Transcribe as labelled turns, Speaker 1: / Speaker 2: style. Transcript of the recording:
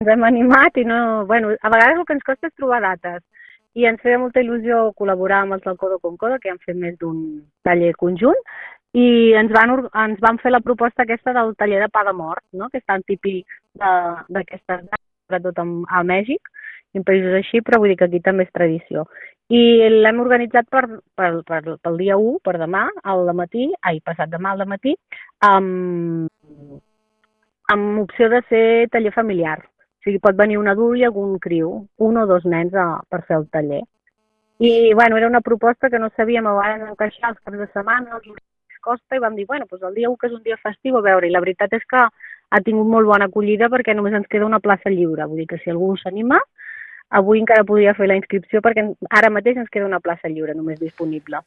Speaker 1: ens hem animat i no... Bueno, a vegades el que ens costa és trobar dates. I ens feia molta il·lusió col·laborar amb els del Codo con Codo, que han fet més d'un taller conjunt, i ens van fer la proposta aquesta del taller de pa de mort, no? Que és tan típic d'aquestes dates, sobretot a Mèxic, i en països així, però vull dir que aquí també és tradició. I l'hem organitzat pel dia 1, per demà, al matí, passat demà al matí, amb, amb opció de ser taller familiar. O sigui, pot venir un adult i algun criu, un o dos nens per fer el taller. I, bueno, era una proposta que no sabíem a vegades encaixar els caps de setmana, els horaris costa, i vam dir, bueno, doncs el dia 1, que és un dia festiu, a veure, i la veritat és que ha tingut molt bona acollida perquè només ens queda una plaça lliure, vull dir que si algú s'anima, avui encara podria fer la inscripció perquè ara mateix ens queda una plaça lliure només disponible.